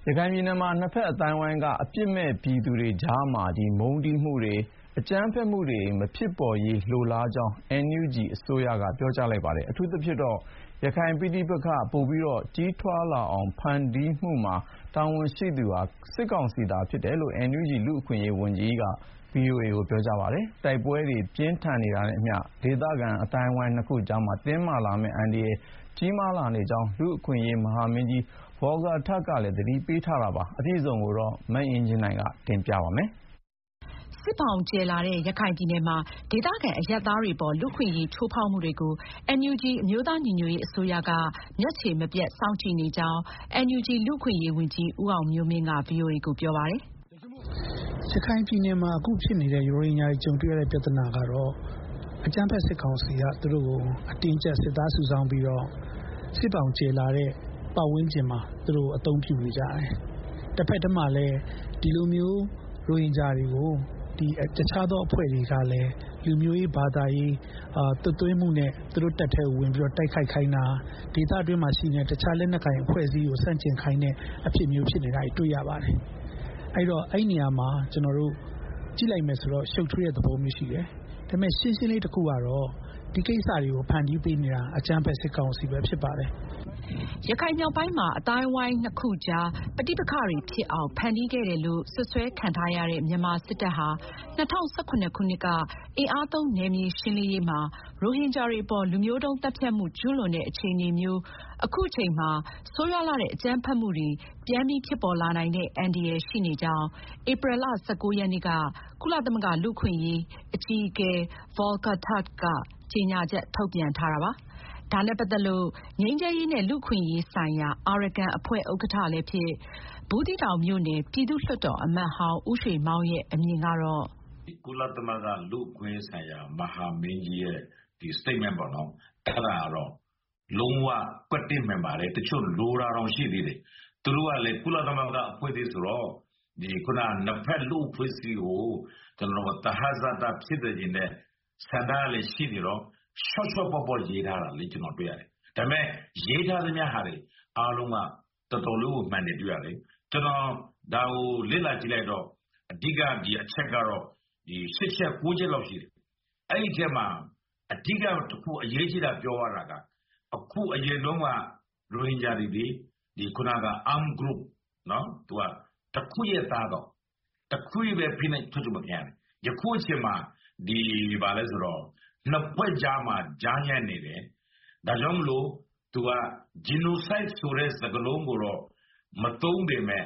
ရခိုင်ပြည်နယ်မှာနှစ်ဖက်အသိုင်းအဝိုင်းကအပြစ်မဲ့ပြည်သူတွေကြားမှာမုန်းတီးမှုတွေအကြမ်းဖက်မှုတွေမဖြစ်ပေါ်ရေးလိုလားကြောင်း NUG အစိုးရကပြောကြားလိုက်ပါတယ်။ အထူးသဖြင့်ရခိုင်ပဋိပက္ခပိုပြီးကြီးထွားလာအောင်ဖန်တီးမှုမှာတာဝန်ရှိသူဟာစစ်ကောင်စီသာဖြစ်တယ်လို့ NUG လူ့အခွင့်အရေးဝန်ကြီးက VOA ကိုပြောကြားပါတယ်။ တိုက်ပွဲတွေပြင်းထန်နေတာနဲ့အမျှဒေသခံအသိုင်းအဝိုင်းနှစ်ခုကြားတင်းမာလာမယ့်အန္တရာယ်ကြီးမားလာနေကြောင်း လူ့အခွင့်အရေးမဟာမင်းကြီး Volker Turk ကလည်းသတိပေးထားပါတယ်။ အပြည့်အစုံကိုမအင်ကြင်းနိုင်ကတင်ပြပါမယ်။ စစ်ဘောင်ကျယ်လာတဲ့ရခိုင်ပြည်နယ်မှာဒေသခံအရပ်သားတွေအပေါ်လူ့အခွင့်အရေးချိုးဖောက်မှုတွေကို NUG အမျိုးသားညီညွတ်ရေးအစိုးရကမျက်ခြေမပြတ်စောင့်ကြည့်နေကြောင်း NUG လူ့အခွင့်အရေးဝန်ကြီးဦးအောင်မျိုးမင်းက VOA ကိုပြောပါတယ်။ ရခိုင်ပြည်နယ်မှာအခုဖြစ်နေတဲ့ရိုဟင်ဂျာတွေကြုံတွေ့ရတဲ့ပြဿနာကတော့အကြမ်းဖက်စစ်ကောင်စီကသူတို့ကိုအတင်းအကျပ်စစ်သားစုဆောင်းပြီးတော့စစ်ဘောင်ကျယ်လာတဲ့ပတ်ဝန်းကျင်မှာသူတို့အသုံးပြုနေကြတယ်။တစ်ဖက်တည်းမှာလည်းဒီလိုမျိုးရိုဟင်ဂျာတွေကိုတခြားသောအဖွဲ့တွေကလည်းလူမျိုးရေးဘာသာရေးသွတ်သွင်းမှုနဲ့သူတို့တပ်ထဲဝင်ပြီးတော့တိုက်ခိုက်ခိုင်းတာဒေသတွင်းမှာရှိနေတဲ့တခြားလက်နက်ကိုင်အဖွဲ့အစည်းကိုဆန့်ကျင်ခိုင်းတဲ့အဖြစ်မျိုးဖြစ်နေတာတွေ့ရပါတယ်။အဲ့တော့အဲ့နေရာမှာကျွန်တော်တို့ကြည့်လိုက်မယ်ဆိုတော့ရှုပ်ထွေးတဲ့သဘောမျိုးရှိတယ်။ဒါပေမဲ့ရှင်းရှင်းလေးတစ်ခုကတော့ဒီကိစ္စတွေကိုဖန်တီးပေးနေတာအကြမ်းဖက်စစ်ကောင်စီပဲဖြစ်ပါတယ်။ရခိုင်မြောက်ပိုင်းမှာအတိုင်းဝိုင်းနှစ်ခုကြားပဋိပက္ခတွေဖြစ်အောင်ဖန်တီးခဲ့တယ်လို့စွပ်စွဲခံထားရတဲ့မြန်မာစစ်တပ်ဟာ2017ခုနှစ်ကအင်အားသုံးနယ်မြေရှင်းလင်းရေးမှာရိုဟင်ဂျာတွေအပေါ်လူမျိုးတုံးသတ်ဖြတ်မှုကျူးလွန်တဲ့အခြေအနေမျိုးအခုအချိန်မှာဆိုးရွားလှတဲ့အကြမ်းဖက်မှုတွေပြန်ပြီးဖြစ်ပေါ်လာနိုင်တဲ့အန္တရာယ်ရှိနေကြောင်းဧပြီလ19 ရက်နေ့ကကုလသမဂ္ဂလူ့အခွင့်အရေးအကြီးအကဲ Volker Turk ကကြေညာချက်ထုတ်ပြန်ထားတာပါ။ ဒါနဲ့ပတ်သက်လို့ငြိမ်းချမ်းရေးနဲ့လူ့အခွင့်အရေးဆိုင်ရာArakanအဖွဲ့ဥက္ကဋ္ဌလည်းဖြစ်ဘူးသီးတောင်မြို့နယ်ပြည်သူ့လွှတ်တော်အမတ်ဟောင်းဦးရွှေမောင်ရဲ့အမြင်ကတော့ကုလသမဂ္ဂလူ့အခွင့်အရေးဆိုင်ရာမဟာမင်းကြီးရဲ့ဒီ statement ပေါ့နော်အဲ့ဒါကတော့လုံးဝကွက်တစ်မှန်ပါတယ်တချို့လိုတာတောင်ရှိသေးတယ်သူတို့ကလည်းကုလသမဂ္ဂအဖွဲ့အစည်းဆိုတော့ဒီခုနနှစ်ဖက်လူ့အဖွဲ့အစည်းကိုကျွန်တော်တို့သဟဇာတဖြစ်တဲ့ခြင်းနဲ့ဆန္ဒလည်းရှိနေတော့ရှော့ပေါ့ရေးထားတာလေကျွန်တော်တွေ့ရတယ်ဒါပေမဲ့ရေးထားသမျှဟာတွေအားလုံးကတော်တော်လေးကိုမှန်တယ်တွေ့ရတယ်ကျွန်တော်ဒါကိုလေ့လာကြည့်လိုက်တော့အဓိကဒီအချက်ကတော့ဒီ6ချက်9ချက်လောက်ရှိတယ်အဲ့ဒီချက်မှာအဓိကတစ်ခုအရေးကြီးတာပြောရတာကအခုအရင်တုန်းကရိုဟင်ဂျာတွေဒီခုနက arm group နော်သူကတစ်ခုရဲ့သားတော့တစ်ခုပဲဖိနှိပ်ထုတ်မပြန်ယခုအချိန်မှာဒီဘာလဲဆိုတော့နှစ်ဖွဲ့ကြားမှာကြားညံ့နေတယ်ဒါကြောင့်မလို့သူက genocide ဆိုတဲ့စကားလုံးကိုတော့မသုံးပေမဲ့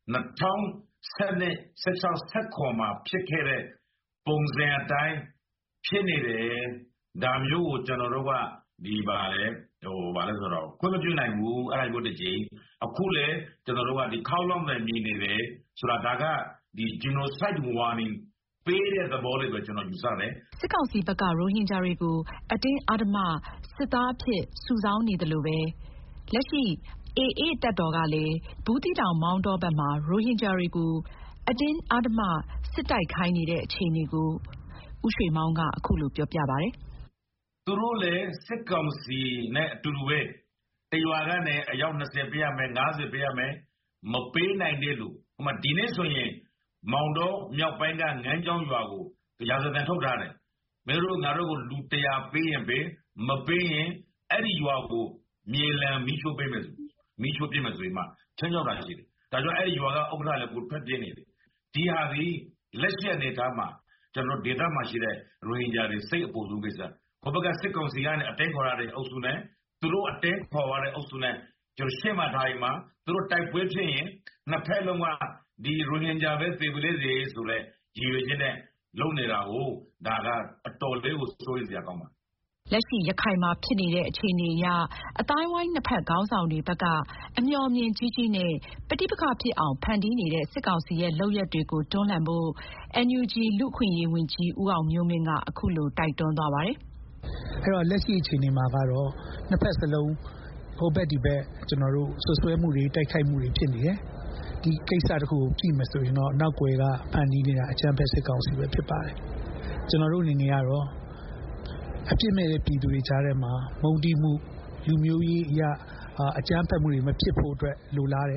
2016မှာဖြစ်ခဲ့တဲ့ပုံစံအတိုင်းဖြစ်နေတယ်ဒါမျိုးကိုကျွန်တော်တို့ကဒီဘာလဲဆိုတော့ခွင့်မပြုနိုင်ဘူးအဲ့ဒါမျိုးတစ်ကြိမ်အခုလေကျွန်တော်တို့ကဒီခေါက်လောက်နဲ့မြင်နေတယ်ဆိုတာဒါကဒီ genocide warning ပေးတဲ့သဘောလေးပဲကျွန်တော်ယူဆတယ်စစ်ကောင်စီဘက်ကရိုဟင်ဂျာတွေကိုအတင်းအဓမ္မစစ်သားအဖြစ်စုဆောင်းနေတယ်လို့ပဲလက်ရှိAA တပ်တော်ကလည်းဘူးသီးတောင်မောင်တောဘက်မှာရိုဟင်ဂျာတွေကိုအတင်းအဓမ္မစစ်တိုက်ခိုင်းနေတဲ့အခြေအနေကိုဦးရွှေမောင်ကအခုလိုပြောပြပါတယ်သူတို့လည်းစစ်ကောင်စီနဲ့အတူတူပဲတရွာကနေအယောက်20ပေးရမယ်50ပေးရမယ်မပေးနိုင်တဲ့လူဟိုမှာဒီနေ့ဆိုရင်မောင်တောမြောက်ပိုင်းကငန်းချောင်းရွာကိုရာဇသံထုတ်ထားတယ်မင်းတို့ငါတို့ကိုလူ100ပေးရင်ပေးမပေးရင်အဲ့ဒီရွာကိုမြေလံမီးရှို့ပေးမယ်ဆိုမီးရှို့ပြမယ်ဆိုရင်မှချမ်းကြောက်တာရှိတယ်ဒါကြောင့်အဲ့ဒီရွာကဥက္ကဋ္ဌလည်းကိုဖက်ပြင်းနေတယ်ဒီဟာဒီလက်ရှိအနေထားမှာကျွန်တော်ဒေသမှာရှိတဲ့ရိုဟင်ဂျာတွေစိတ်အပူဆုံးကိစ္စဘဘကစစ်ကောင်စီကနေအတင်းခေါ်ရတဲ့အုပ်စုနဲ့သူတို့အတင်းခေါ်ရတဲ့အုပ်စုနဲ့ကျွန်တော်ရှင်းမှထားရင်မှာသူတို့တိုက်ပွဲဖြစ်ရင်နှစ်ဖက်လုံးကဒီရိုဟင်ဂျာပဲသေပလေးစေဆိုတဲ့ရည်ရွယ်ချက်နဲ့လုပ်နေတာကိုဒါကအတော်လေးကိုစိုးရိမ်စရာကောင်းပါလက်ရှိရခိုင်မှာဖြစ်နေတဲ့အခြေအနေအရအတိုင်းဝိုင်းနှစ်ဖက်ခေါင်းဆောင်တွေဘက်ကအမျှော်အမြင်ကြီးကြီးနဲ့ပဋိပက္ခဖြစ်အောင်ဖန်တီးနေတဲ့စစ်ကောင်စီရဲ့လုပ်ရပ်တွေကိုတွန်းလှန်ဖို့ NUG လူ့အခွင့်အရေးဝန်ကြီးဦးအောင်မျိုးမင်းကအခုလိုတိုက်တွန်းသွားပါတယ်အဲ့တော့လက်ရှိအခြေအနေမှာကတော့နှစ်ဖက်စလုံးဟိုဘက်ဒီဘက်ကျွန်တော်တို့ဆွဆွဲမှုတွေတိုက်ခိုက်မှုတွေဖြစ်နေတယ်ဒီကိစ္စတခုကိုကြည့်မယ်ဆိုရင်တော့နောက်ွယ်ကဖန်တီးနေတာအကြမ်းဖက်စစ်ကောင်စီပဲဖြစ်ပါတယ်ကျွန်တော်တို့အနေနဲ့ကတော့အပြစ်မဲ့တဲ့ပြည်သူတွေကြားထဲမှာမုန်းတီးမှုလူမျိုးရေးအရာအကြမ်းဖက်မှုတွေမဖြစ်ဖို့အတွက်လိုလားတယ်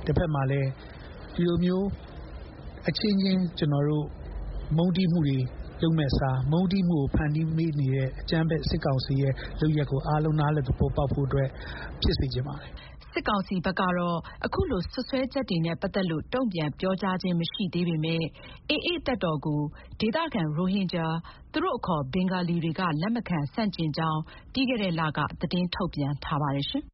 တစ်ဖက်မှာလည်းဒီလိုမျိုးအချင်းချင်းကျွန်တော်တို့မုန်းတီးမှုတွေလုပ်မဲ့စားမုန်းတီးမှုကိုဖန်တီးမိနေတဲ့အကြမ်းဖက်စစ်ကောင်စီရဲ့လုပ်ရက်ကိုအားလုံးနားလည်သဘောပေါက်ဖို့အတွက်ဖြစ်စေချင်ပါတယ်။စစ်ကောင်စီဘက်ကတော့အခုလိုစွပ်စွဲချက်တွေနဲ့ပတ်သက်လို့တုံ့ပြန်ပြောကြားခြင်းမရှိသေးပေမဲ့ AA တပ်တော်ကိုဒေသခံရိုဟင်ဂျာသူတို့အခေါ်ဘင်္ဂါလီတွေကလက်မခံဆန့်ကျင်ကြောင်းပြီးခဲ့တဲ့လကသတင်းထုတ်ပြန်ထားပါတယ်ရှင်။